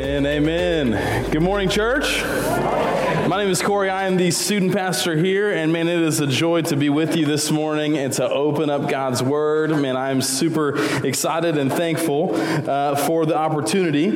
Amen, amen. Good morning, church. My name is Corey. I am the student pastor here, and man, it is a joy to be with you this morning and to open up God's Word. Man, I am super excited and thankful for the opportunity.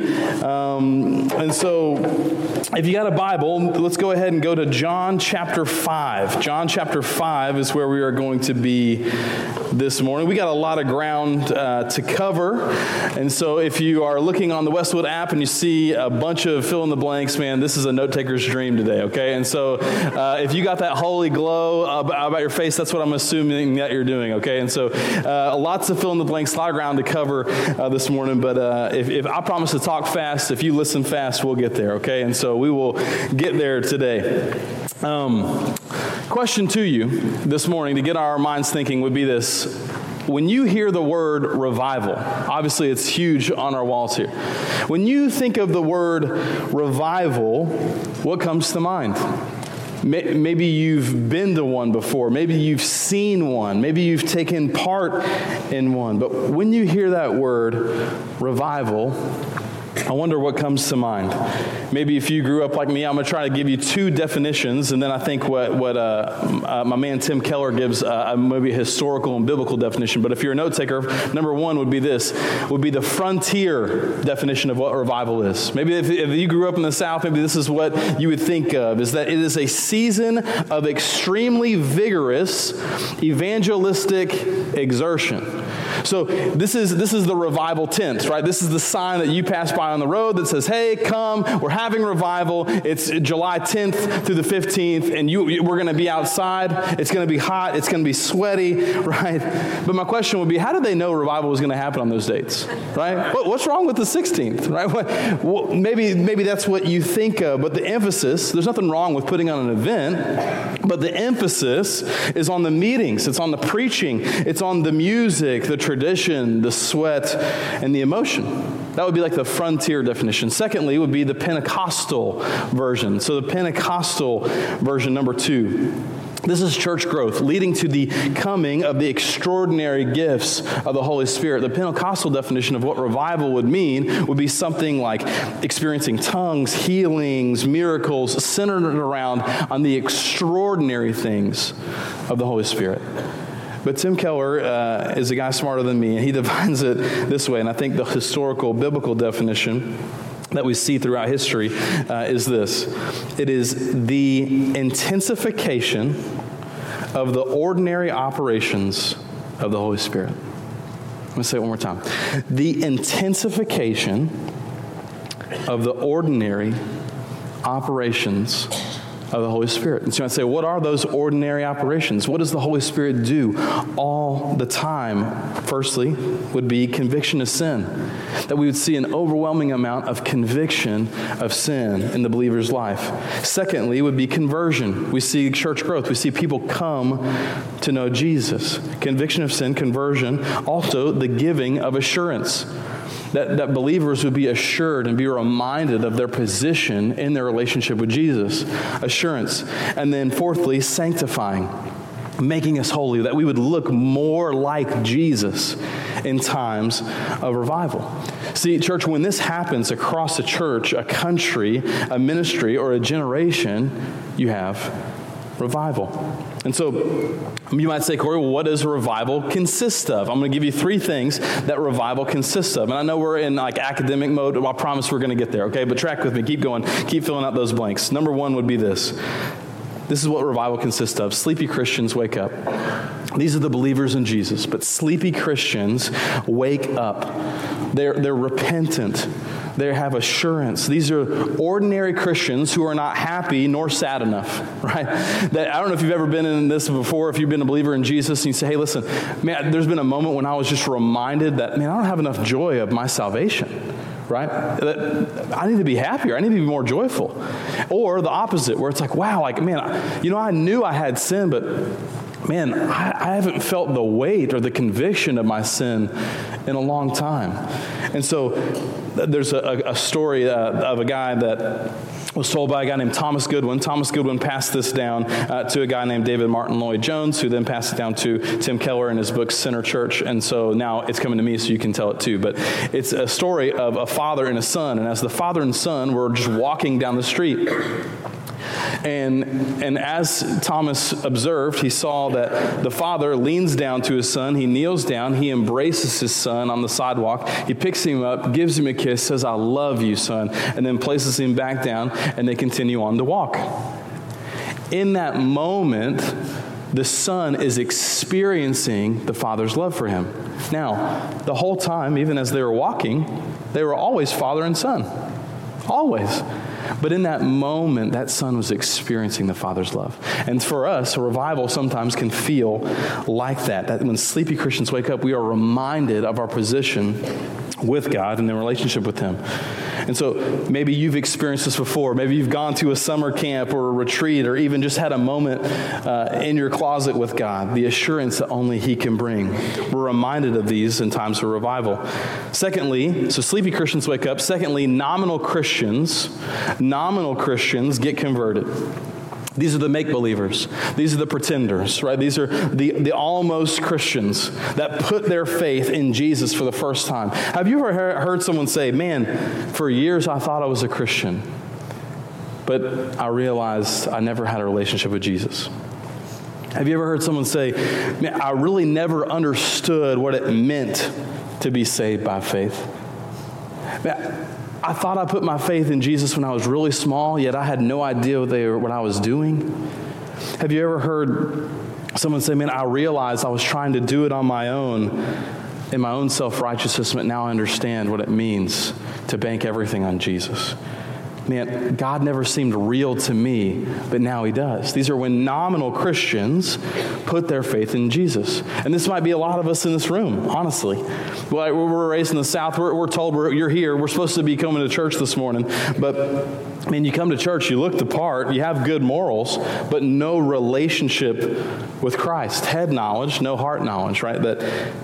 And so, if you got a Bible, let's go ahead and go to John chapter 5. John chapter 5 is where we are going to be this morning. We got a lot of ground to cover, and so if you are looking on the Westwood app and you see a bunch of fill in the blanks, man, this is a note taker's dream today, okay? And so if you got that holy glow about your face, that's what I'm assuming that you're doing, okay? And so lots of fill in the blanks, a lot of ground to cover this morning, but if I promise to talk fast, if you listen fast, we'll get there, okay? And so we will get there today. Question to you this morning to get our minds thinking would be this. When you hear the word revival, obviously it's huge on our walls here. When you think of the word revival, what comes to mind? Maybe you've been to one before. Maybe you've seen one. Maybe you've taken part in one. But when you hear that word revival, I wonder what comes to mind. Maybe if you grew up like me, I'm going to try to give you two definitions, and then I think what my man Tim Keller gives maybe a historical and biblical definition. But if you're a note taker, number one would be the frontier definition of what revival is. Maybe if you grew up in the South, maybe this is what you would think of, is that it is a season of extremely vigorous evangelistic exertion. So this is the revival tent, right? This is the sign that you pass by on the road that says, hey, come, we're having revival. It's July 10th through the 15th, and we're going to be outside. It's going to be hot. It's going to be sweaty, right? But my question would be, how did they know revival was going to happen on those dates, right? What's wrong with the 16th, right? Maybe that's what you think of, but the emphasis, there's nothing wrong with putting on an event, but the emphasis is on the meetings. It's on the preaching. It's on the music, the tradition, the sweat, and the emotion. That would be like the frontier definition. Secondly, would be the Pentecostal version. So the Pentecostal version, number two. This is church growth, leading to the coming of the extraordinary gifts of the Holy Spirit. The Pentecostal definition of what revival would mean would be something like experiencing tongues, healings, miracles, centered around on the extraordinary things of the Holy Spirit. But Tim Keller is a guy smarter than me, and he defines it this way, and I think the historical, biblical definition that we see throughout history is this. It is the intensification of the ordinary operations of the Holy Spirit. Let me say it one more time. The intensification of the ordinary operations of the Holy Spirit. And so I'd say, what are those ordinary operations? What does the Holy Spirit do all the time? Firstly, would be conviction of sin. That we would see an overwhelming amount of conviction of sin in the believer's life. Secondly, would be conversion. We see church growth. We see people come to know Jesus. Conviction of sin, conversion. Also, the giving of assurance. That believers would be assured and be reminded of their position in their relationship with Jesus. Assurance. And then fourthly, sanctifying. Making us holy, that we would look more like Jesus in times of revival. See, church, when this happens across a church, a country, a ministry, or a generation, you have revival. And so you might say, Corey, well, what does revival consist of? I'm going to give you three things that revival consists of. And I know we're in like academic mode. I promise we're going to get there, okay? But track with me. Keep going. Keep filling out those blanks. Number one would be this. This is what revival consists of. Sleepy Christians wake up. These are the believers in Jesus. But sleepy Christians wake up. They're repentant. They have assurance. These are ordinary Christians who are not happy nor sad enough, right? I don't know if you've ever been in this before, if you've been a believer in Jesus, and you say, hey, listen, man, there's been a moment when I was just reminded that, man, I don't have enough joy of my salvation, right? I need to be happier. I need to be more joyful. Or the opposite, where it's like, wow, like, man, I knew I had sin, but man, I haven't felt the weight or the conviction of my sin in a long time. And so there's a story of a guy that was told by a guy named Thomas Goodwin. Thomas Goodwin passed this down to a guy named David Martin Lloyd Jones, who then passed it down to Tim Keller in his book Center Church. And so now it's coming to me so you can tell it too. But it's a story of a father and a son. And as the father and son were just walking down the street, and as Thomas observed, he saw that the father leans down to his son. He kneels down. He embraces his son on the sidewalk. He picks him up, gives him a kiss, says, "I love you, son," and then places him back down, and they continue on to walk. In that moment, the son is experiencing the father's love for him. Now, the whole time, even as they were walking, they were always father and son. Always. But in that moment, that son was experiencing the Father's love. And for us, a revival sometimes can feel like that. That when sleepy Christians wake up, we are reminded of our position with God and in relationship with Him. And so maybe you've experienced this before. Maybe you've gone to a summer camp or a retreat or even just had a moment in your closet with God, the assurance that only He can bring. We're reminded of these in times of revival. Secondly, so sleepy Christians wake up. Secondly, nominal Christians get converted. These are the make-believers. These are the pretenders, right? These are the almost Christians that put their faith in Jesus for the first time. Have you ever heard someone say, "Man, for years I thought I was a Christian, but I realized I never had a relationship with Jesus"? Have you ever heard someone say, "Man, I really never understood what it meant to be saved by faith"? Man, I thought I put my faith in Jesus when I was really small, yet I had no idea what I was doing. Have you ever heard someone say, "Man, I realized I was trying to do it on my own, in my own self-righteousness, but now I understand what it means to bank everything on Jesus"? Man, God never seemed real to me, but now He does. These are when nominal Christians put their faith in Jesus. And this might be a lot of us in this room, honestly. Well, we're raised in the South. We're told you're here. We're supposed to be coming to church this morning. But, I mean, you come to church, you look the part, you have good morals, but no relationship with Christ. Head knowledge, no heart knowledge, right? That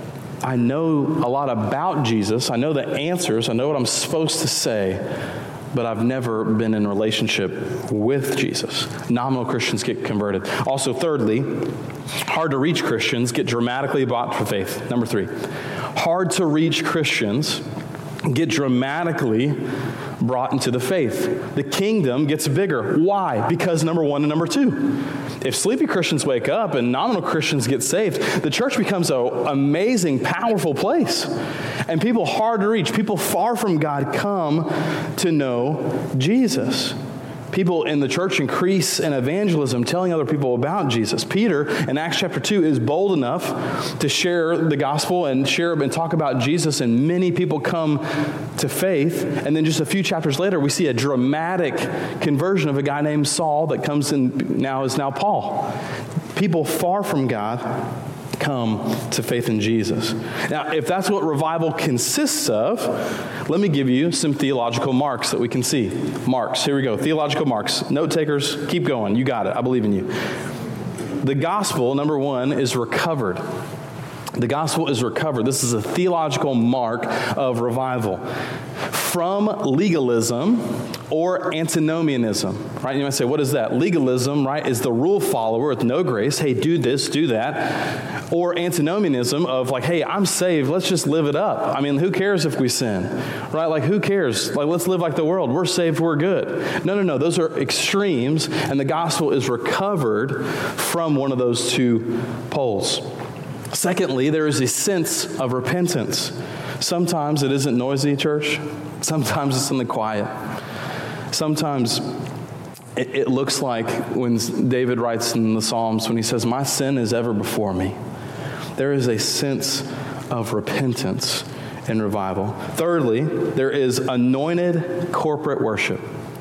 I know a lot about Jesus. I know the answers. I know what I'm supposed to say, but I've never been in relationship with Jesus. Nominal Christians get converted. Also, thirdly, hard to reach Christians get dramatically brought to faith. Number 3, hard to reach Christians get dramatically brought into the faith. The kingdom gets bigger. Why? Because number 1 and number 2. If sleepy Christians wake up and nominal Christians get saved, the church becomes an amazing, powerful place. And people hard to reach, people far from God come to know Jesus. People in the church increase in evangelism, telling other people about Jesus. Peter, in Acts chapter 2, is bold enough to share the gospel and talk about Jesus, and many people come to faith. And then just a few chapters later, we see a dramatic conversion of a guy named Saul that comes in is now Paul. People far from God come to faith in Jesus. Now, if that's what revival consists of, let me give you some theological marks that we can see. Marks, here we go. Theological marks. Note takers, keep going. You got it. I believe in you. The gospel, number 1, is recovered. The gospel is recovered. This is a theological mark of revival. From legalism or antinomianism, right? You might say, what is that? Legalism, right, is the rule follower with no grace. Hey, do this, do that. Or antinomianism of like, hey, I'm saved. Let's just live it up. I mean, who cares if we sin, right? Like, who cares? Like, let's live like the world. We're saved. We're good. No. Those are extremes, and the gospel is recovered from one of those two poles. Secondly, there is a sense of repentance. Sometimes it isn't noisy, church. Sometimes it's in the quiet. Sometimes it looks like when David writes in the Psalms, when he says, "My sin is ever before me." There is a sense of repentance in revival. Thirdly, there is anointed corporate worship.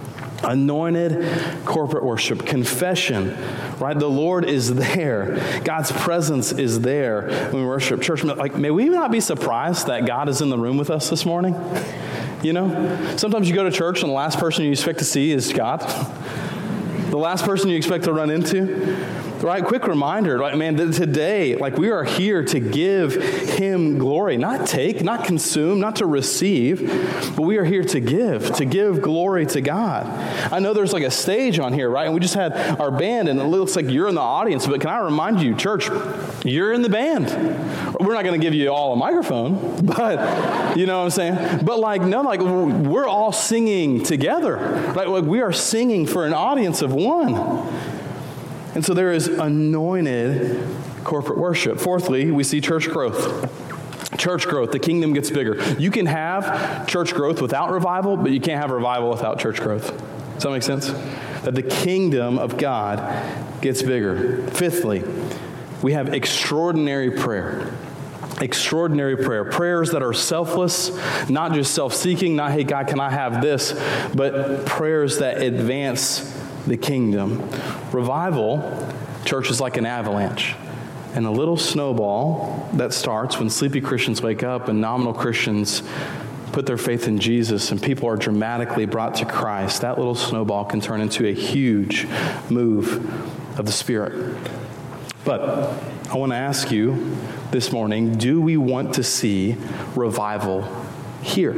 Anointed corporate worship. Confession, right? The Lord is there. God's presence is there when we worship. Church, like, may we not be surprised that God is in the room with us this morning? You know, sometimes you go to church and the last person you expect to see is God. The last person you expect to run into. right? Quick reminder, like, man, that today, like, we are here to give him glory, not take, not consume, not to receive, but we are here to give glory to God. I know there's like a stage on here, right? And we just had our band, and it looks like you're in the audience, but can I remind you, church, you're in the band. We're not going to give you all a microphone, but you know what I'm saying? But like, no, like, we're all singing together, right? Like, we are singing for an audience of one. And so there is anointed corporate worship. Fourthly, we see church growth. Church growth, the kingdom gets bigger. You can have church growth without revival, but you can't have revival without church growth. Does that make sense? That the kingdom of God gets bigger. Fifthly, we have extraordinary prayer. Extraordinary prayer. Prayers that are selfless, not just self-seeking, not, hey, God, can I have this? But prayers that advance the kingdom. Revival, church, is like an avalanche. And a little snowball that starts when sleepy Christians wake up and nominal Christians put their faith in Jesus and people are dramatically brought to Christ. That little snowball can turn into a huge move of the Spirit. But I want to ask you this morning, do we want to see revival here?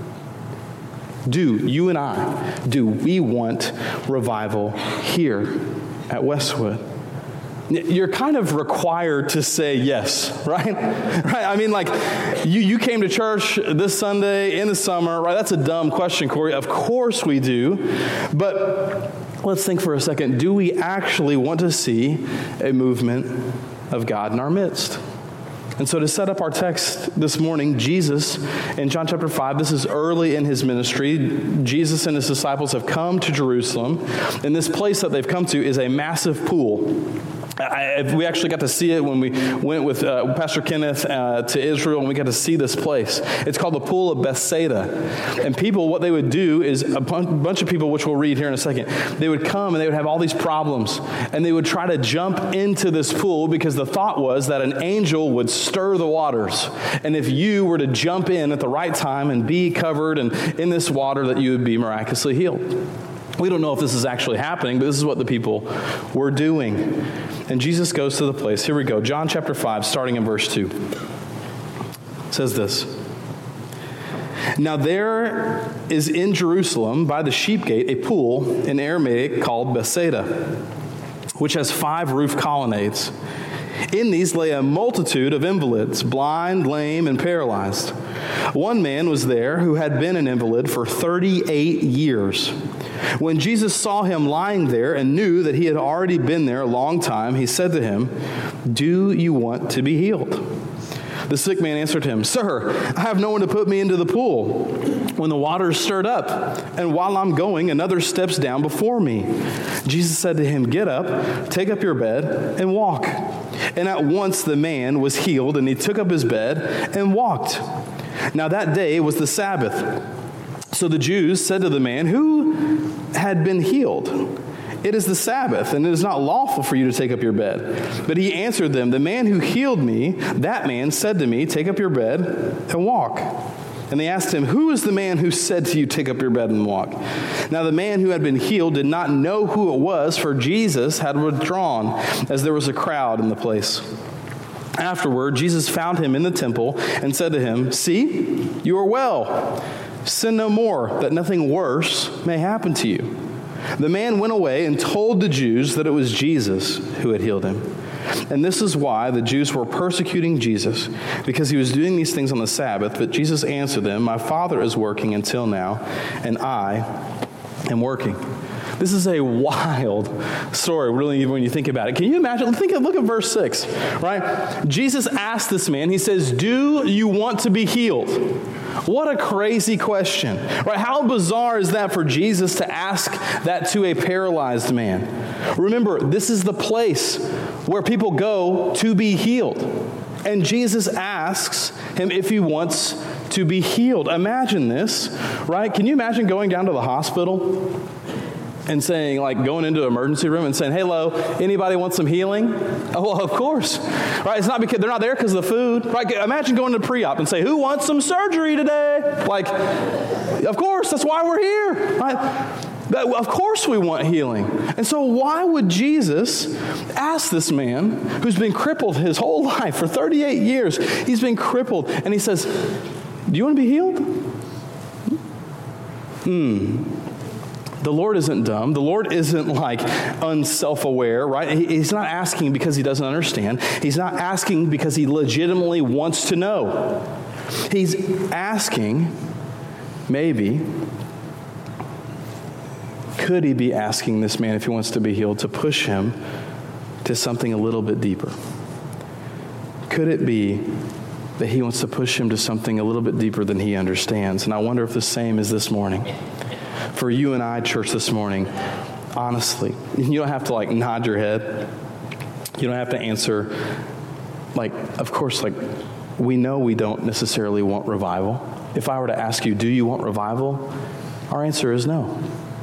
Do we want revival here at Westwood? You're kind of required to say yes, right? Right? I mean, like, you came to church this Sunday in the summer, right? That's a dumb question, Corey. Of course we do. But let's think for a second. Do we actually want to see a movement of God in our midst? And so to set up our text this morning, Jesus, in John chapter 5, this is early in his ministry. Jesus and his disciples have come to Jerusalem, and this place that they've come to is a massive pool. We actually got to see it when we went with Pastor Kenneth to Israel, and we got to see this place. It's called the Pool of Bethsaida. And people, what they would do is, a bunch of people, which we'll read here in a second, they would come and they would have all these problems, and they would try to jump into this pool because the thought was that an angel would stir the waters. And if you were to jump in at the right time and be covered and in this water, that you would be miraculously healed. We don't know if this is actually happening, but this is what the people were doing. And Jesus goes to the place. Here we go. John chapter 5, starting in verse 2. It says this. Now there is in Jerusalem by the sheep gate a pool in Aramaic called Bethsaida, which has 5 roof colonnades. In these lay a multitude of invalids, blind, lame, and paralyzed. One man was there who had been an invalid for 38 years. When Jesus saw him lying there and knew that he had already been there a long time, he said to him, "Do you want to be healed?" The sick man answered him, "Sir, I have no one to put me into the pool when the water is stirred up, and while I'm going, another steps down before me." Jesus said to him, "Get up, take up your bed, and walk." And at once the man was healed, and he took up his bed and walked. Now that day was the Sabbath. So the Jews said to the man who had been healed, "It is the Sabbath, and it is not lawful for you to take up your bed." But he answered them, "The man who healed me, that man said to me, 'Take up your bed and walk.'" And they asked him, "Who is the man who said to you, 'Take up your bed and walk'?" Now the man who had been healed did not know who it was, for Jesus had withdrawn, as there was a crowd in the place. Afterward, Jesus found him in the temple and said to him, "See, you are well. Sin no more, that nothing worse may happen to you." The man went away and told the Jews that it was Jesus who had healed him. And this is why the Jews were persecuting Jesus, because he was doing these things on the Sabbath. But Jesus answered them, "My Father is working until now, and I am working." This is a wild story, really, when you think about it. Can you imagine? Look at verse 6, right? Jesus asked this man, he says, "Do you want to be healed?" What a crazy question, right? How bizarre is that for Jesus to ask that to a paralyzed man? Remember, this is the place where people go to be healed. And Jesus asks him if he wants to be healed. Imagine this, right? Can you imagine going down to the hospital and saying, like, going into an emergency room and saying, "Hello, anybody want some healing?" Oh, well, of course, right? It's not because they're not there because of the food, right? Imagine going to pre-op and say, "Who wants some surgery today?" Like, of course, that's why we're here, right? But of course we want healing. And so why would Jesus ask this man who's been crippled his whole life for 38 years, he's been crippled, and he says, do you want to be healed? The Lord isn't dumb. The Lord isn't like unself-aware, right? He's not asking because he doesn't understand. He's not asking because he legitimately wants to know. He's asking, maybe, could he be asking this man, if he wants to be healed, to push him to something a little bit deeper? Could it be that he wants to push him to something a little bit deeper than he understands? And I wonder if the same is this morning. For you and I, church, this morning, honestly, you don't have to like nod your head. You don't have to answer like, of course, like we know we don't necessarily want revival. If I were to ask you, do you want revival? Our answer is no.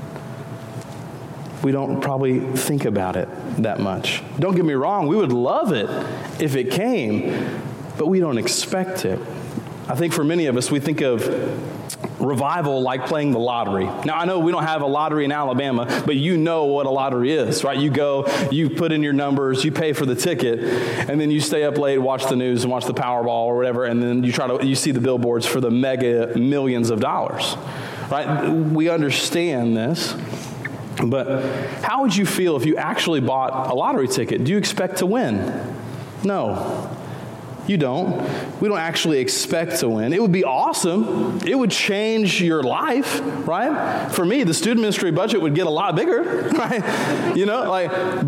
We don't probably think about it that much. Don't get me wrong, we would love it if it came, but we don't expect it. I think for many of us, we think of revival like playing the lottery. Now, I know we don't have a lottery in Alabama, but you know what a lottery is, right? You go, you put in your numbers, you pay for the ticket, and then you stay up late, watch the news and watch the Powerball or whatever, and then you see the billboards for the mega millions of dollars, right? We understand this, but how would you feel if you actually bought a lottery ticket? Do you expect to win? No. You don't. We don't actually expect to win. It would be awesome. It would change your life, right? For me, the student ministry budget would get a lot bigger, right? You know, like,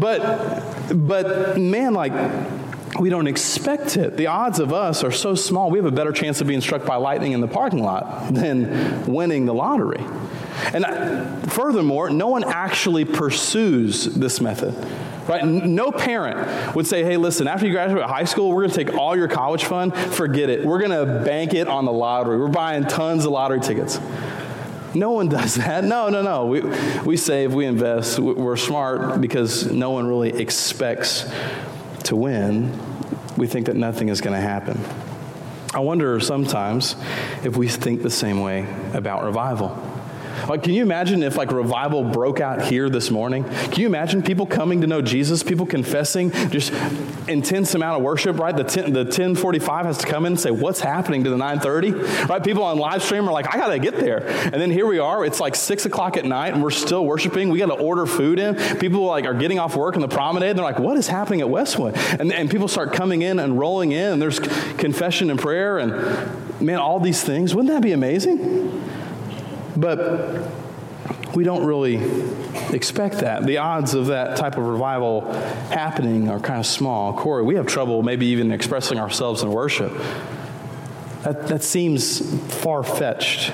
but man, like, we don't expect it. The odds of us are so small, we have a better chance of being struck by lightning in the parking lot than winning the lottery. And furthermore, no one actually pursues this method. Right? No parent would say, hey, listen, after you graduate high school, we're going to take all your college fund. Forget it. We're going to bank it on the lottery. We're buying tons of lottery tickets. No one does that. No. We save, we invest. We're smart because no one really expects to win. We think that nothing is going to happen. I wonder sometimes if we think the same way about revival. Like, can you imagine if like revival broke out here this morning? Can you imagine people coming to know Jesus, people confessing, just intense amount of worship, right? The 10:45 has to come in and say, what's happening to the 9:30? Right? People on live stream are like, I got to get there. And then here we are. It's like 6 o'clock at night and we're still worshiping. We got to order food in. People like are getting off work in the promenade. And they're like, what is happening at Westwood? And people start coming in and rolling in and there's confession and prayer and man, all these things. Wouldn't that be amazing? But we don't really expect that. The odds of that type of revival happening are kind of small. Corey, we have trouble maybe even expressing ourselves in worship. That seems far-fetched.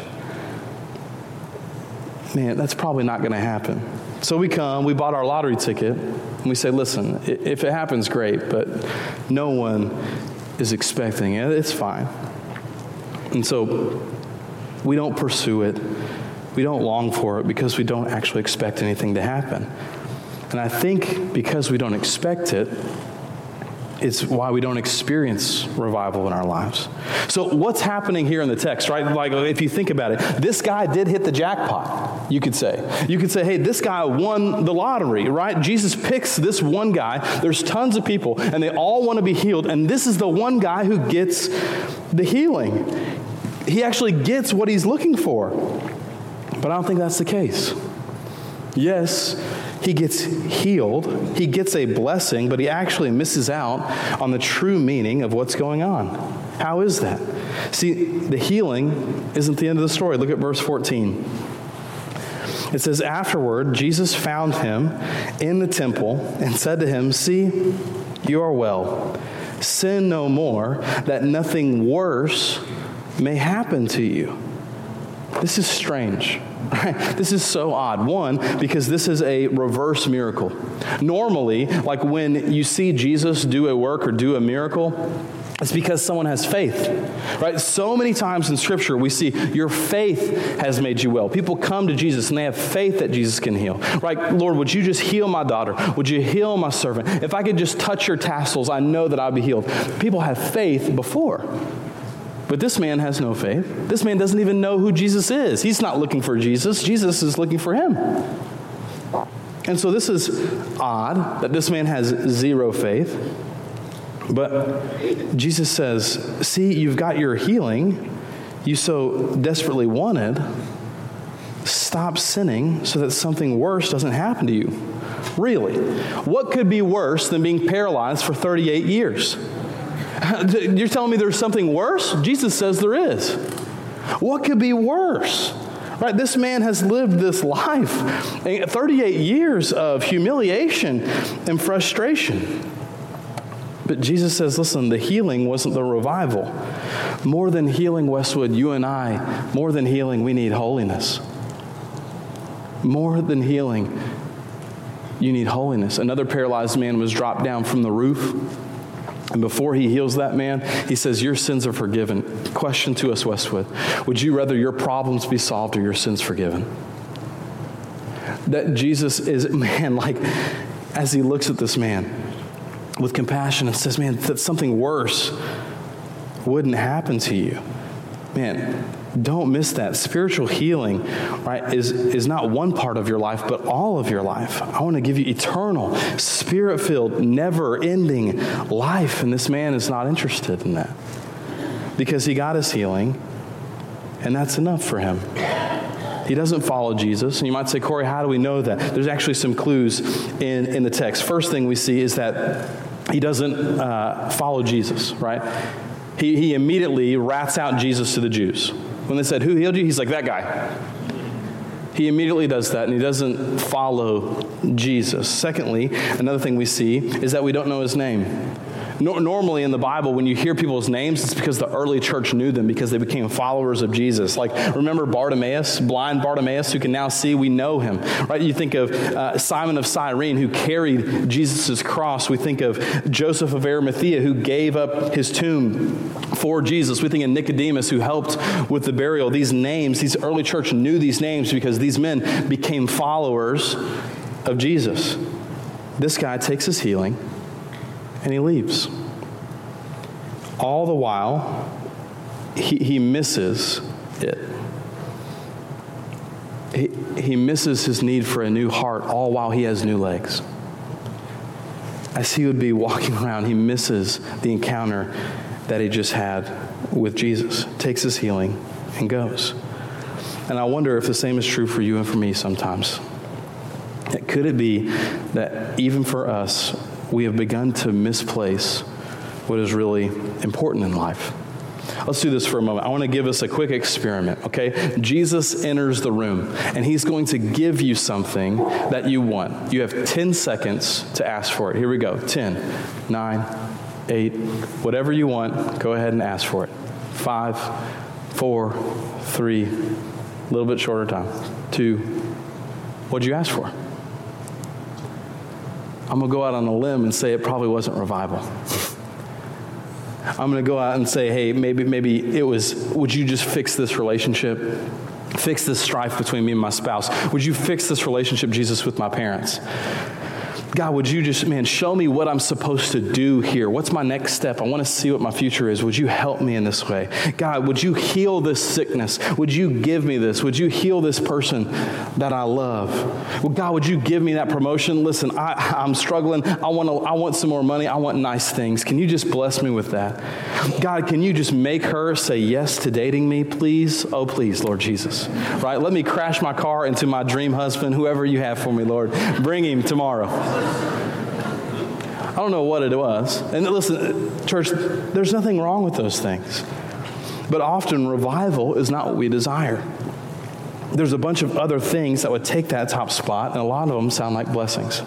Man, that's probably not going to happen. So we come, we bought our lottery ticket, and we say, listen, if it happens, great, but no one is expecting it. It's fine. And so we don't pursue it. We don't long for it because we don't actually expect anything to happen. And I think because we don't expect it, it's why we don't experience revival in our lives. So what's happening here in the text, right? Like if you think about it, this guy did hit the jackpot, you could say. You could say, hey, this guy won the lottery, right? Jesus picks this one guy. There's tons of people, and they all want to be healed. And this is the one guy who gets the healing. He actually gets what he's looking for. But I don't think that's the case. Yes, he gets healed. He gets a blessing, but he actually misses out on the true meaning of what's going on. How is that? See, the healing isn't the end of the story. Look at verse 14. It says, afterward, Jesus found him in the temple and said to him, see, you are well. Sin no more, that nothing worse may happen to you. This is strange. Right? This is so odd. One, because this is a reverse miracle. Normally, like when you see Jesus do a work or do a miracle, it's because someone has faith, right? So many times in Scripture, we see your faith has made you well. People come to Jesus and they have faith that Jesus can heal. Right? Lord, would you just heal my daughter? Would you heal my servant? If I could just touch your tassels, I know that I'll be healed. People have faith before. But this man has no faith. This man doesn't even know who Jesus is. He's not looking for Jesus. Jesus is looking for him. And so this is odd that this man has zero faith. But Jesus says, see, you've got your healing you so desperately wanted. Stop sinning so that something worse doesn't happen to you. Really, what could be worse than being paralyzed for 38 years? You're telling me there's something worse? Jesus says there is. What could be worse? Right, this man has lived this life, 38 years of humiliation and frustration. But Jesus says, listen, the healing wasn't the revival. More than healing, Westwood, you and I, more than healing, we need holiness. More than healing, you need holiness. Another paralyzed man was dropped down from the roof. And before he heals that man, he says, your sins are forgiven. Question to us, Westwood. Would you rather your problems be solved or your sins forgiven? That Jesus is, man, like, as he looks at this man with compassion and says, man, that something worse wouldn't happen to you. Man, don't miss that. Spiritual healing, right, is not one part of your life, but all of your life. I want to give you eternal, spirit-filled, never-ending life. And this man is not interested in that because he got his healing, and that's enough for him. He doesn't follow Jesus. And you might say, Corey, how do we know that? There's actually some clues in the text. First thing we see is that he doesn't follow Jesus, right? He immediately rats out Jesus to the Jews. When they said, who healed you? He's like, that guy. He immediately does that, and he doesn't follow Jesus. Secondly, another thing we see is that we don't know his name. Normally in the Bible, when you hear people's names, it's because the early church knew them because they became followers of Jesus. Like, remember Bartimaeus, blind Bartimaeus, who can now see? We know him, right? You think of Simon of Cyrene, who carried Jesus' cross. We think of Joseph of Arimathea, who gave up his tomb for Jesus. We think of Nicodemus, who helped with the burial. These names, these early church knew these names because these men became followers of Jesus. This guy takes his healing and he leaves. All the while, he misses it. He misses his need for a new heart, all while he has new legs. As he would be walking around, he misses the encounter that he just had with Jesus, takes his healing, and goes. And I wonder if the same is true for you and for me sometimes. Could it be that even for us, we have begun to misplace what is really important in life? Let's do this for a moment. I want to give us a quick experiment, okay? Jesus enters the room, and he's going to give you something that you want. You have 10 seconds to ask for it. Here we go. 10, 9, 8, whatever you want, go ahead and ask for it. 5, 4, 3, a little bit shorter time. 2, what'd you ask for? I'm going to go out on a limb and say it probably wasn't revival. I'm going to go out and say, hey, maybe it was, would you just fix this relationship? Fix this strife between me and my spouse? Would you fix this relationship, Jesus, with my parents? God, would you just, show me what I'm supposed to do here? What's my next step? I want to see what my future is. Would you help me in this way? God, would you heal this sickness? Would you give me this? Would you heal this person that I love? Well, God, would you give me that promotion? Listen, I'm struggling. I want some more money. I want nice things. Can you just bless me with that? God, can you just make her say yes to dating me, please? Oh, please, Lord Jesus. Right? Let me crash my car into my dream husband, whoever you have for me, Lord. Bring him tomorrow. I don't know what it was. And listen, church, there's nothing wrong with those things. But often revival is not what we desire. There's a bunch of other things that would take that top spot, and a lot of them sound like blessings.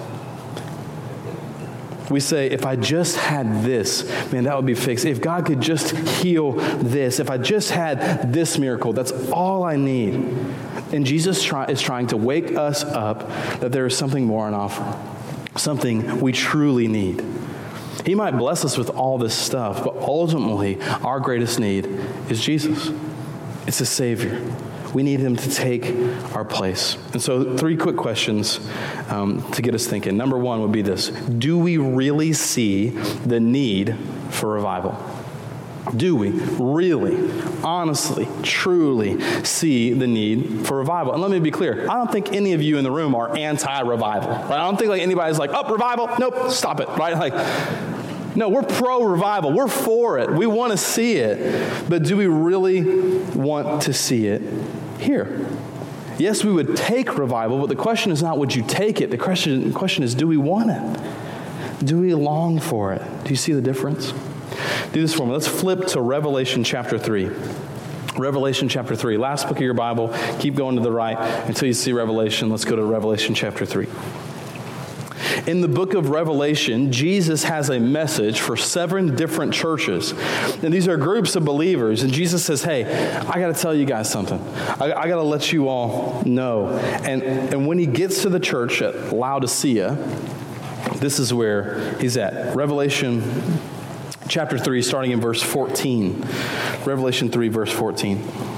We say, if I just had this, that would be fixed. If God could just heal this, if I just had this miracle, that's all I need. And Jesus is trying to wake us up that there is something more on offer. Something we truly need. He might bless us with all this stuff, but ultimately, our greatest need is Jesus. It's a Savior. We need him to take our place. And so 3 quick questions to get us thinking. Number 1 would be this. Do we really see the need for revival? Do we really, honestly, truly see the need for revival? And let me be clear. I don't think any of you in the room are anti-revival. Right? I don't think anybody's like, oh, revival? Nope, stop it. Right? No, we're pro-revival. We're for it. We want to see it. But do we really want to see it here? Yes, we would take revival, but the question is not would you take it? The question is, do we want it? Do we long for it? Do you see the difference? Do this for me. Let's flip to Revelation chapter 3. Revelation chapter 3. Last book of your Bible. Keep going to the right until you see Revelation. Let's go to Revelation chapter 3. In the book of Revelation, Jesus has a message for 7 different churches. And these are groups of believers. And Jesus says, hey, I got to tell you guys something. I got to let you all know. And when he gets to the church at Laodicea, this is where he's at. Revelation chapter 3, starting in verse 14. Revelation 3, verse 14.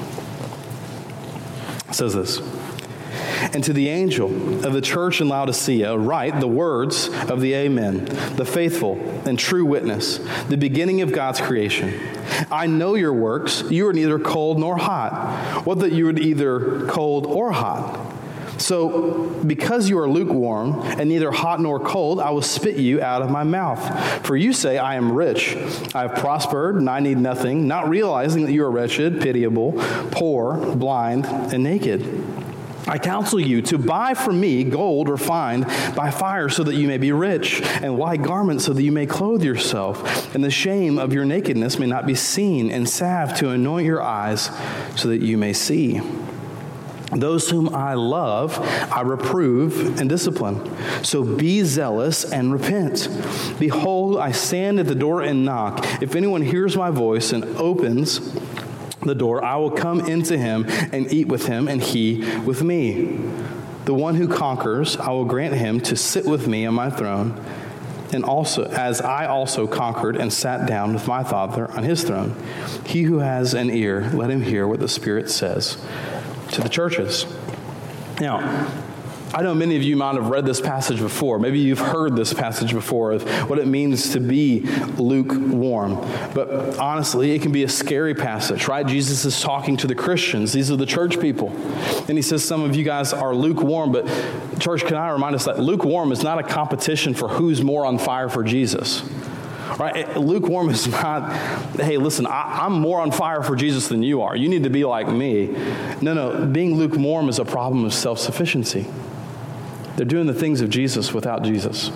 It says this. And to the angel of the church in Laodicea write the words of the Amen, the faithful and true witness, the beginning of God's creation. I know your works. You are neither cold nor hot. What that you are either cold or hot. So, because you are lukewarm and neither hot nor cold, I will spit you out of my mouth. For you say, I am rich, I have prospered, and I need nothing, not realizing that you are wretched, pitiable, poor, blind, and naked. I counsel you to buy from me gold refined by fire so that you may be rich, and white garments so that you may clothe yourself, and the shame of your nakedness may not be seen, and salve to anoint your eyes so that you may see. Those whom I love, I reprove and discipline. So be zealous and repent. Behold, I stand at the door and knock. If anyone hears my voice and opens the door, I will come into him and eat with him, and he with me. The one who conquers, I will grant him to sit with me on my throne, and also as I also conquered and sat down with my Father on his throne. He who has an ear, let him hear what the Spirit says to the churches. Now, I know many of you might have read this passage before. Maybe you've heard this passage before of what it means to be lukewarm. But honestly, it can be a scary passage, right? Jesus is talking to the Christians. These are the church people. And he says, some of you guys are lukewarm. But church, can I remind us that lukewarm is not a competition for who's more on fire for Jesus. Right? Lukewarm is not, hey, listen, I'm more on fire for Jesus than you are. You need to be like me. No. Being lukewarm is a problem of self-sufficiency. They're doing the things of Jesus without Jesus.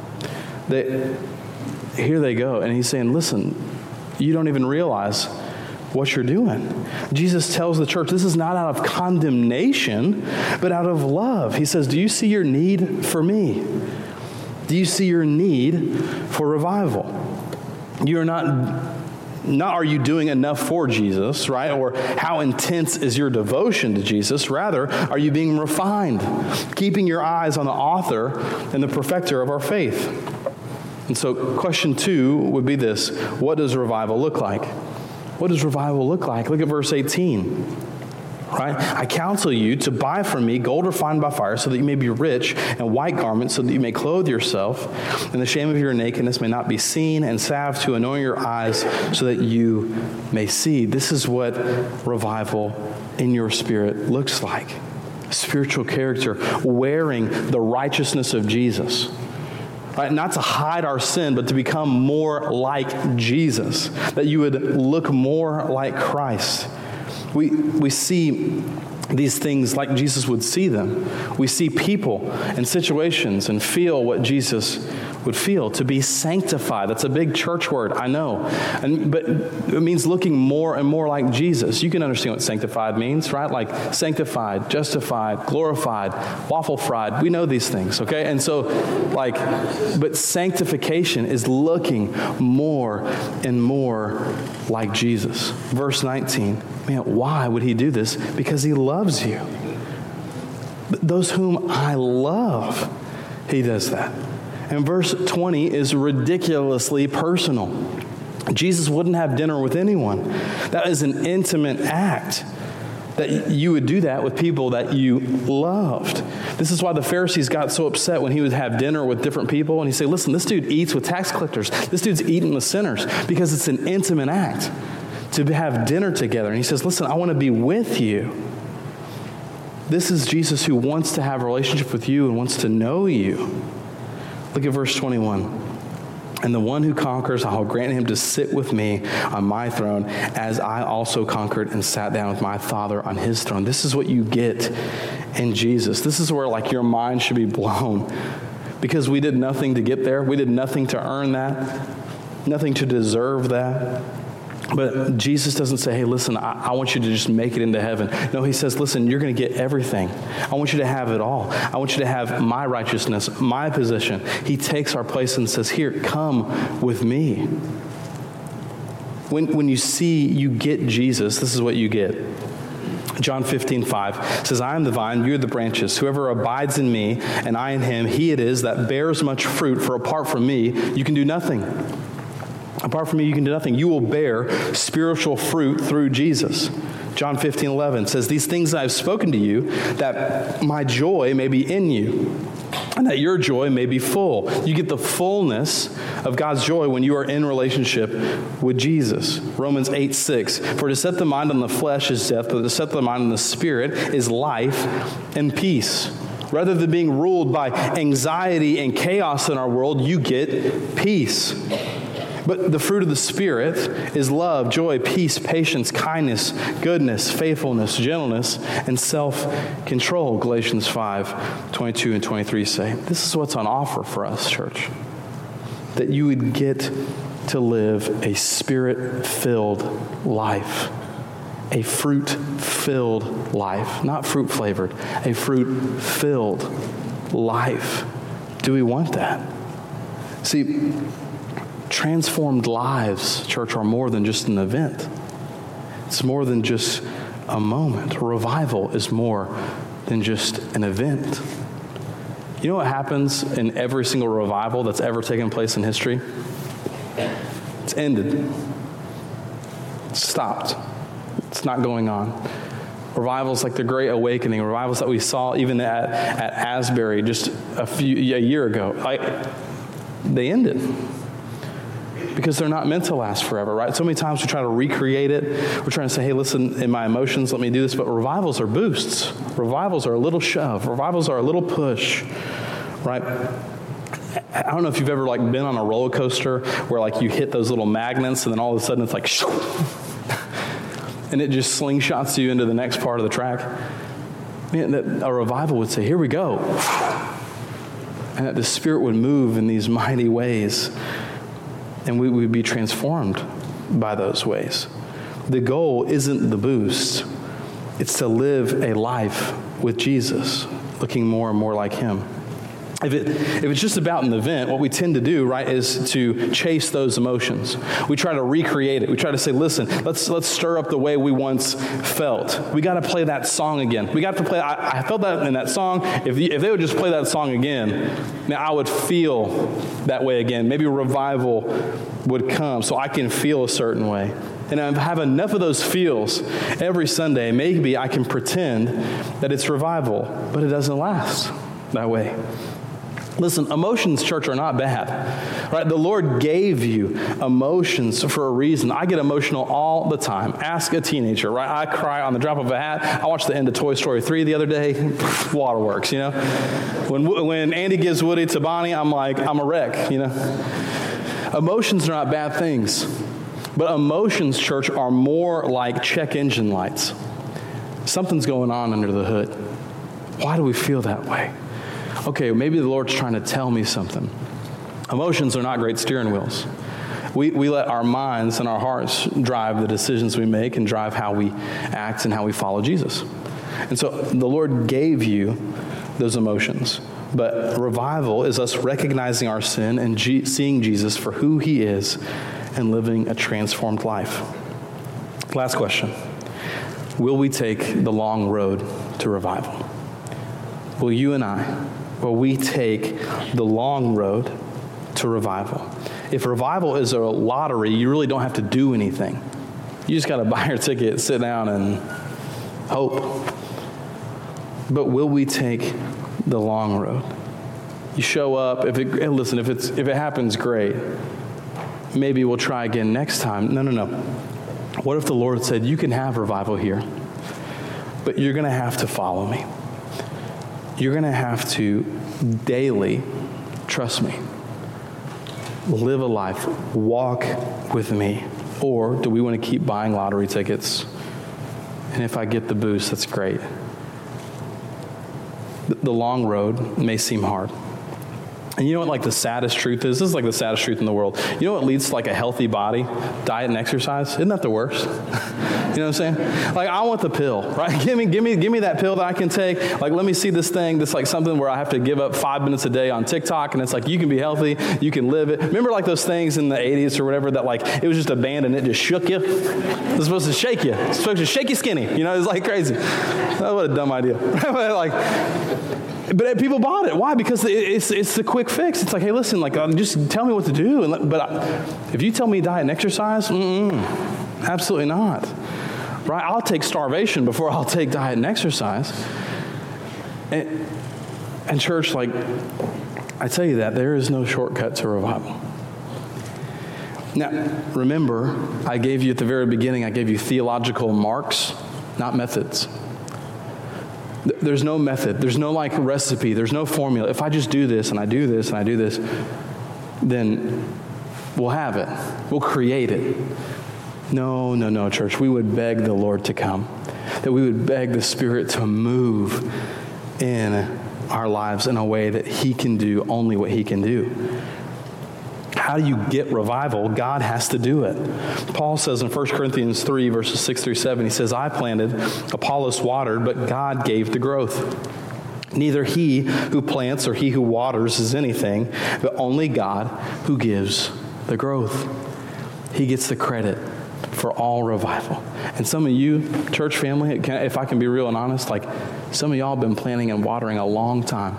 Here they go. And he's saying, listen, you don't even realize what you're doing. Jesus tells the church, this is not out of condemnation, but out of love. He says, do you see your need for me? Do you see your need for revival? You're not are you doing enough for Jesus, right? Or how intense is your devotion to Jesus? Rather, are you being refined, keeping your eyes on the author and the perfecter of our faith? And so question 2 would be this. What does revival look like? What does revival look like? Look at verse 18. Right? I counsel you to buy from me gold refined by fire so that you may be rich, and white garments so that you may clothe yourself, and the shame of your nakedness may not be seen, and salve to anoint your eyes so that you may see. This is what revival in your spirit looks like. Spiritual character, wearing the righteousness of Jesus. Right? Not to hide our sin, but to become more like Jesus, that you would look more like Christ. We see these things like Jesus would see them. We see people and situations and feel what Jesus would feel. To be sanctified, that's a big church word, I know. But it means looking more and more like Jesus. You can understand what sanctified means, right? Like sanctified, justified, glorified, waffle fried. We know these things, okay? And so, but sanctification is looking more and more like Jesus. Verse 19, man, why would he do this? Because he loves you. Those whom I love, he does that. And verse 20 is ridiculously personal. Jesus wouldn't have dinner with anyone. That is an intimate act. that you would do that with people that you loved. This is why the Pharisees got so upset when he would have dinner with different people, and he'd say, listen, this dude eats with tax collectors. This dude's eating with sinners, because it's an intimate act to have dinner together. And he says, listen, I want to be with you. This is Jesus who wants to have a relationship with you and wants to know you. Look at verse 21. And the one who conquers, I'll grant him to sit with me on my throne, as I also conquered and sat down with my Father on his throne. This is what you get in Jesus. This is where like your mind should be blown, because we did nothing to get there. We did nothing to earn that, nothing to deserve that. But Jesus doesn't say, hey, listen, I want you to just make it into heaven. No, he says, listen, you're going to get everything. I want you to have it all. I want you to have my righteousness, my position. He takes our place and says, here, come with me. When you get Jesus, this is what you get. John 15:5 says, I am the vine, you are the branches. Whoever abides in me and I in him, he it is that bears much fruit, for apart from me, you can do nothing. Apart from me, you can do nothing. You will bear spiritual fruit through Jesus. John 15:11 says, these things I have spoken to you, that my joy may be in you, and that your joy may be full. You get the fullness of God's joy when you are in relationship with Jesus. Romans 8:6, for to set the mind on the flesh is death, but to set the mind on the Spirit is life and peace. Rather than being ruled by anxiety and chaos in our world, you get peace. But the fruit of the Spirit is love, joy, peace, patience, kindness, goodness, faithfulness, gentleness, and self-control. Galatians 5:22 and 23 say. This is what's on offer for us, church. That you would get to live a Spirit-filled life. A fruit-filled life. Not fruit-flavored. A fruit-filled life. Do we want that? See, transformed lives, church, are more than just an event. It's more than just a moment. Revival is more than just an event. You know what happens in every single revival that's ever taken place in history? It's ended. It's stopped. It's not going on. Revivals like the Great Awakening, revivals that we saw even at Asbury just a year ago, they ended. Because they're not meant to last forever, right? So many times we try to recreate it. We're trying to say, hey, listen, in my emotions, let me do this. But revivals are boosts. Revivals are a little shove. Revivals are a little push, right? I don't know if you've ever like been on a roller coaster where like you hit those little magnets and then all of a sudden it's like, shoo, and it just slingshots you into the next part of the track. Man, a revival would say, here we go. And that the Spirit would move in these mighty ways. And we would be transformed by those ways. The goal isn't the boost. It's to live a life with Jesus, looking more and more like him. If it's just about an event, what we tend to do, right, is to chase those emotions. We try to recreate it. We try to say, listen, let's stir up the way we once felt. We got to play that song again. We got to play. I felt that in that song. If they would just play that song again, now I would feel that way again. Maybe revival would come so I can feel a certain way. And if I have enough of those feels every Sunday, maybe I can pretend that it's revival, but it doesn't last that way. Listen, emotions, church, are not bad, right? The Lord gave you emotions for a reason. I get emotional all the time. Ask a teenager, right? I cry on the drop of a hat. I watched the end of Toy Story 3 the other day. Waterworks, you know? When Andy gives Woody to Bonnie, I'm like, I'm a wreck, you know? Emotions are not bad things. But emotions, church, are more like check engine lights. Something's going on under the hood. Why do we feel that way? Okay, maybe the Lord's trying to tell me something. Emotions are not great steering wheels. We let our minds and our hearts drive the decisions we make and drive how we act and how we follow Jesus. And so the Lord gave you those emotions. But revival is us recognizing our sin and seeing Jesus for who he is and living a transformed life. Last question. Will we take the long road to revival? Will you and I, will we take the long road to revival? If revival is a lottery, you really don't have to do anything. You just got to buy your ticket, sit down, and hope. But will we take the long road? You show up, if it happens, great. Maybe we'll try again next time. No. What if the Lord said, you can have revival here, but you're going to have to follow me. You're going to have to daily trust me. Live a life. Walk with me. Or do we want to keep buying lottery tickets? And if I get the boost, that's great. The long road may seem hard. And you know what, like, the saddest truth is? This is like the saddest truth in the world. You know what leads to like a healthy body? Diet and exercise. Isn't that the worst? You know what I'm saying? Like, I want the pill, right? Give me that pill that I can take. Like, let me see this thing that's like something where I have to give up 5 minutes a day on TikTok, and it's like, you can be healthy, you can live it. Remember like those things in the 80s or whatever that like, it was just a band and it just shook you? It was supposed to shake you. It's supposed to shake you skinny. You know, it's like crazy. Oh, what a dumb idea. But people bought it. Why? Because it's the quick fix. It's like, hey, listen, like, just tell me what to do. If you tell me diet and exercise, absolutely not. Right? I'll take starvation before I'll take diet and exercise. And church, like, I tell you that there is no shortcut to revival. Now, remember, I gave you at the very beginning, I gave you theological marks, not methods. There's no method. There's no like recipe. There's no formula. If I just do this and I do this and I do this, then we'll have it. We'll create it. No, church. We would beg the Lord to come. That we would beg the Spirit to move in our lives in a way that He can do only what He can do. How do you get revival? God has to do it. Paul says in 1 Corinthians 3, verses 6 through 7, he says, I planted, Apollos watered, but God gave the growth. Neither he who plants or he who waters is anything, but only God who gives the growth. He gets the credit for all revival. And some of you, church family, if I can be real and honest, like some of y'all have been planting and watering a long time.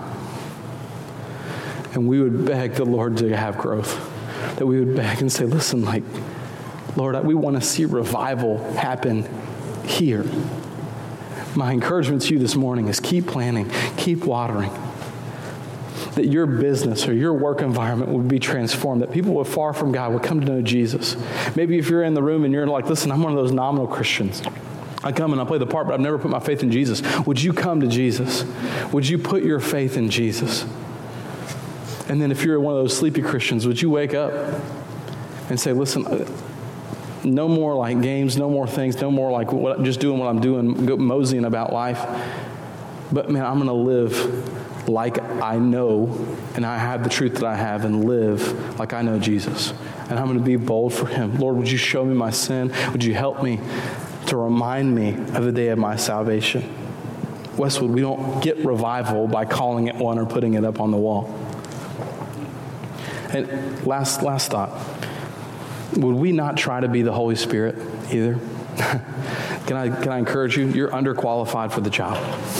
And we would beg the Lord to have growth. That we would beg and say, listen, like, Lord, we want to see revival happen here. My encouragement to you this morning is keep planting, keep watering. That your business or your work environment would be transformed. That people who are far from God would come to know Jesus. Maybe if you're in the room and you're like, listen, I'm one of those nominal Christians. I come and I play the part, but I've never put my faith in Jesus. Would you come to Jesus? Would you put your faith in Jesus? And then if you're one of those sleepy Christians, would you wake up and say, listen, no more like games, no more things, no more like just doing what I'm doing, moseying about life. But man, I'm going to live like I know and I have the truth that I have and live like I know Jesus. And I'm going to be bold for Him. Lord, would you show me my sin? Would you help me to remind me of the day of my salvation? Westwood, we don't get revival by calling it one or putting it up on the wall. And last thought. Would we not try to be the Holy Spirit either? Can I encourage you? You're underqualified for the job.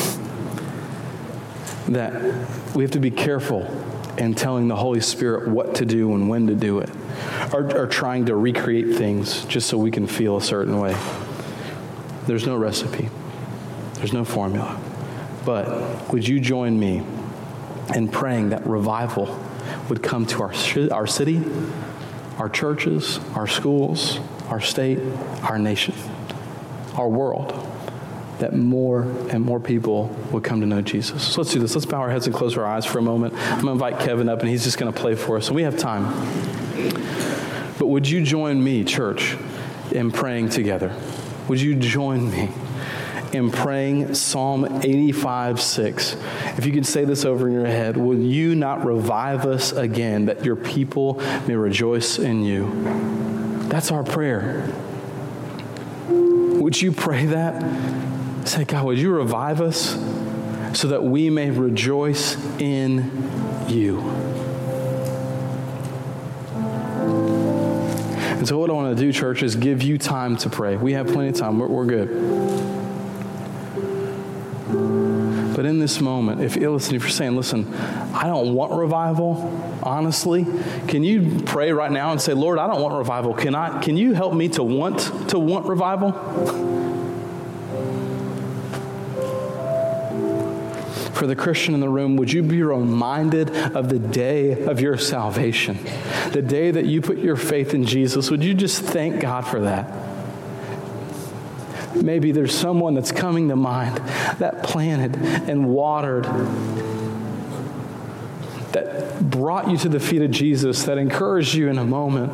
That we have to be careful in telling the Holy Spirit what to do and when to do it. Or trying to recreate things just so we can feel a certain way. There's no recipe. There's no formula. But would you join me in praying that revival would come to our city, our churches, our schools, our state, our nation, our world, that more and more people would come to know Jesus. So let's do this. Let's bow our heads and close our eyes for a moment. I'm going to invite Kevin up, and he's just going to play for us. And we have time. But would you join me, church, in praying together? Would you join me in praying Psalm 85:6? If you could say this over in your head, will you not revive us again, that your people may rejoice in you? That's our prayer. Would you pray that? Say, God, would you revive us so that we may rejoice in you? And so what I want to do, church, is give you time to pray. We have plenty of time. We're good. But in this moment, if you're saying, listen, I don't want revival, honestly, can you pray right now and say, Lord, I don't want revival. Can you help me to want revival? For the Christian in the room, would you be reminded of the day of your salvation? The day that you put your faith in Jesus. Would you just thank God for that? Maybe there's someone that's coming to mind that planted and watered, that brought you to the feet of Jesus, that encouraged you in a moment,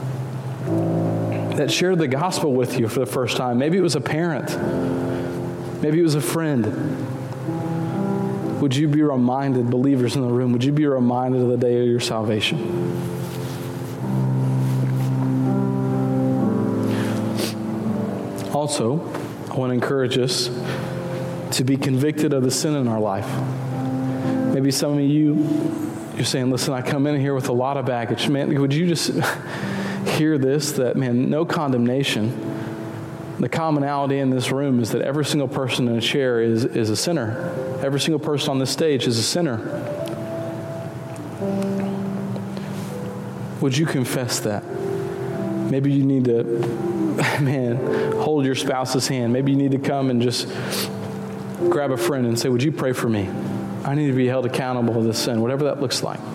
that shared the gospel with you for the first time. Maybe it was a parent. Maybe it was a friend. Would you be reminded, believers in the room, would you be reminded of the day of your salvation? Also, I want to encourage us to be convicted of the sin in our life. Maybe some of you're saying, listen, I come in here with a lot of baggage. Man, would you just hear this, that, man, no condemnation. The commonality in this room is that every single person in a chair is a sinner. Every single person on this stage is a sinner. Would you confess that? Maybe you need to, hold your spouse's hand. Maybe you need to come and just grab a friend and say, would you pray for me? I need to be held accountable to this sin, whatever that looks like.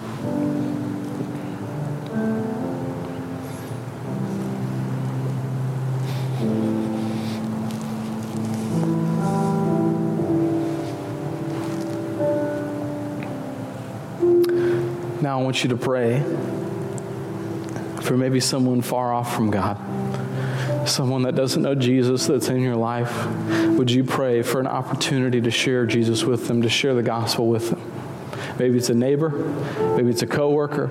Now I want you to pray for maybe someone far off from God, someone that doesn't know Jesus that's in your life. Would you pray for an opportunity to share Jesus with them, to share the gospel with them? Maybe it's a neighbor, maybe it's a coworker.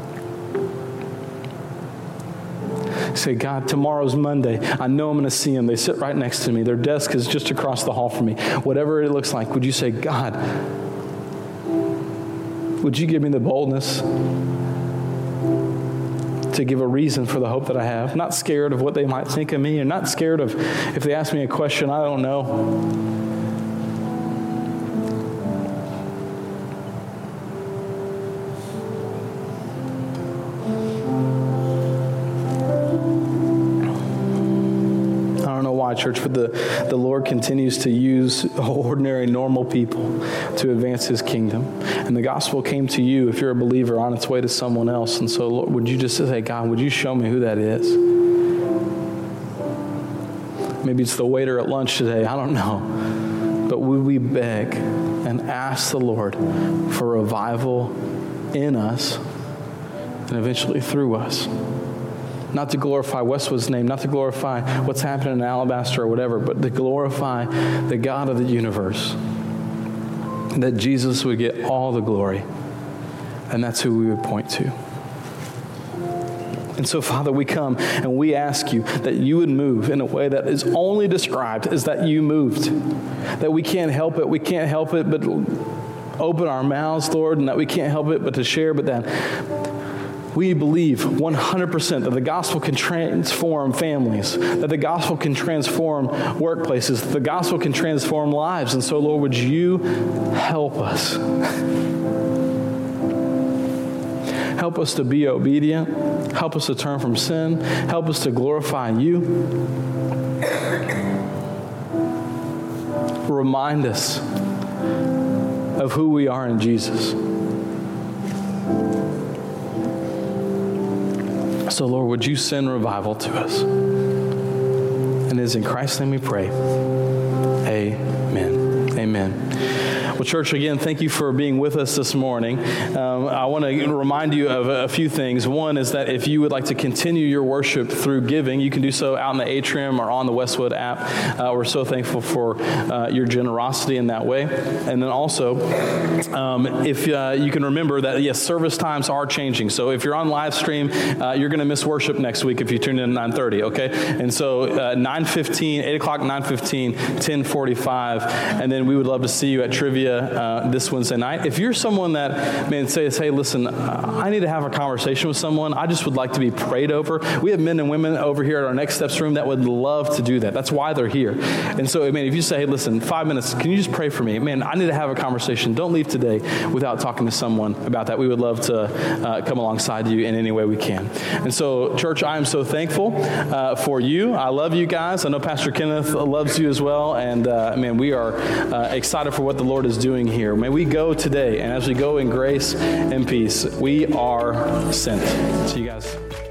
Say, God, tomorrow's Monday. I know I'm going to see them. They sit right next to me. Their desk is just across the hall from me. Whatever it looks like, would you say, God, would you give me the boldness to give a reason for the hope that I have? Not scared of what they might think of me, and not scared of if they ask me a question I don't know. Church, but the Lord continues to use ordinary, normal people to advance His kingdom. And the gospel came to you, if you're a believer, on its way to someone else. And so, Lord, would you just say, God, would you show me who that is? Maybe it's the waiter at lunch today. I don't know. But would we beg and ask the Lord for revival in us and eventually through us? Not to glorify Westwood's name, not to glorify what's happening in Alabaster or whatever, but to glorify the God of the universe. That Jesus would get all the glory. And that's who we would point to. And so, Father, we come and we ask you that you would move in a way that is only described as that you moved. That we can't help it. We can't help it but open our mouths, Lord, and that we can't help it but to share, but that we believe 100% that the gospel can transform families, that the gospel can transform workplaces, that the gospel can transform lives. And so, Lord, would you help us? Help us to be obedient. Help us to turn from sin. Help us to glorify you. Remind us of who we are in Jesus. So, Lord, would you send revival to us? And it is in Christ's name we pray. Amen. Amen. Well, church, again, thank you for being with us this morning. I want to remind you of a few things. One is that if you would like to continue your worship through giving, you can do so out in the atrium or on the Westwood app. We're so thankful for your generosity in that way. And then also, if you can remember that, yes, service times are changing. So if you're on live stream, you're going to miss worship next week if you tune in at 9:30, okay? And so 9:15, 8 o'clock, 9:15, 10:45, and then we would love to see you at Trivia this Wednesday night. If you're someone that says, hey, listen, I need to have a conversation with someone. I just would like to be prayed over. We have men and women over here at our Next Steps room that would love to do that. That's why they're here. And so, if you say, hey, listen, 5 minutes, can you just pray for me? Man, I need to have a conversation. Don't leave today without talking to someone about that. We would love to come alongside you in any way we can. And so, church, I am so thankful for you. I love you guys. I know Pastor Kenneth loves you as well. And, we are excited for what the Lord is is doing here. May we go today, and as we go in grace and peace, we are sent. See you guys.